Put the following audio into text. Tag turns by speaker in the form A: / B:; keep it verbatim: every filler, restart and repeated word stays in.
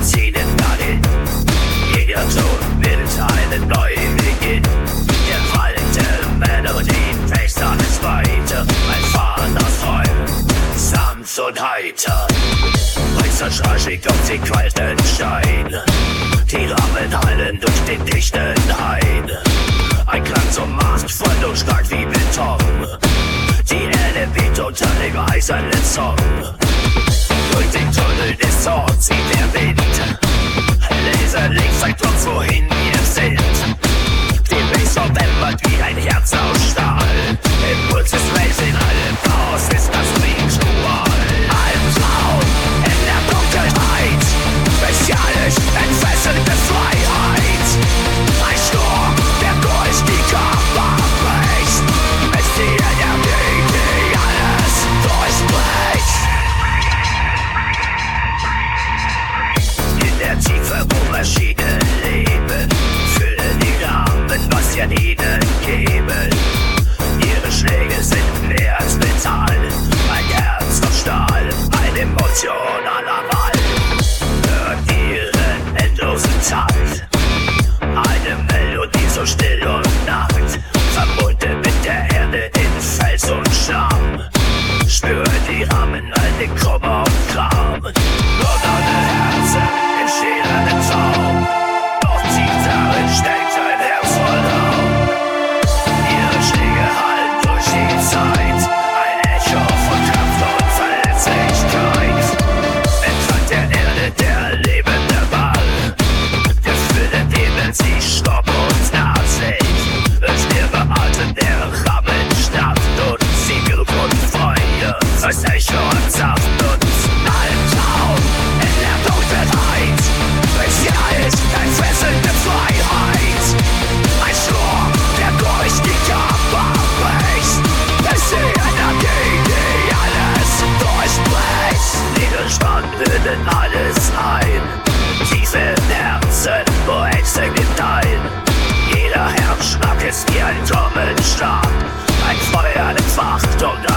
A: ziehen dahin. Jeder Ton bildet einen neuen Beginn. Der fallende Melodien wächst alles weiter. Mein Vater träumt sanft und heiter. Weißer Schraschig auf den kalten Stein. Die Rahmen hallen durch den dichten Hain. Ein Klang zum Mast, voll und stark wie Beton. Die Erde bebt unter dem eisernen Song. Durch den Tunnel des Zorns zieht der Wind. Laser links zeigt uns, wohin wir sind. Die Bass verwämmert wie ein Herz aus Stahl. Impuls ist Welt in allem Chaos, ist das Ritual. Ein Traum in der Dunkelheit. Bestialisch entfesselte Freiheit. Ein Sturm, der durch die Körper bricht. Ist die Energie, die alles durchbricht. In der Tiefe, wo Maschinen leben, füllen die Rahmen, was sie an ihnen geben. Ihre Schläge sind mehr als Metall. Ein Herz aus Stahl, eine Emotion aller Wahl. Hört ihren endlosen Takt. Eine Melodie so still und nackt, verbunden mit der Erde in Fels und Schlamm. Spürt die Rahmen eine Kummer und Kram. Donnernde Herzen entstehen einen Traum. Doch tief darin steckt ein Herz voll Raum. Ihre Schläge hallen durch die Zeit. Ein Echo von Kraft und Verletzlichkeit. Entlang der Erde der lebende Ball. Gefühle nehmen sie Stopp und Nachsicht. Stirbe Atem der Rahmen schnappt und Siegel und Feuer. Als Echo und Saft und ein Traum in der Dunkelheit. Bestialisch entfesselte Freiheit. Ein Sturm, der durch die Körper bricht. Ist die Energie, die alles durchbricht. Niederschlag bildet alles ein. Tief im Herzen, wo Ängste gedeihen. Jeder Herzschlag ist wie ein Trommelschlag. Ein Feuer entfacht und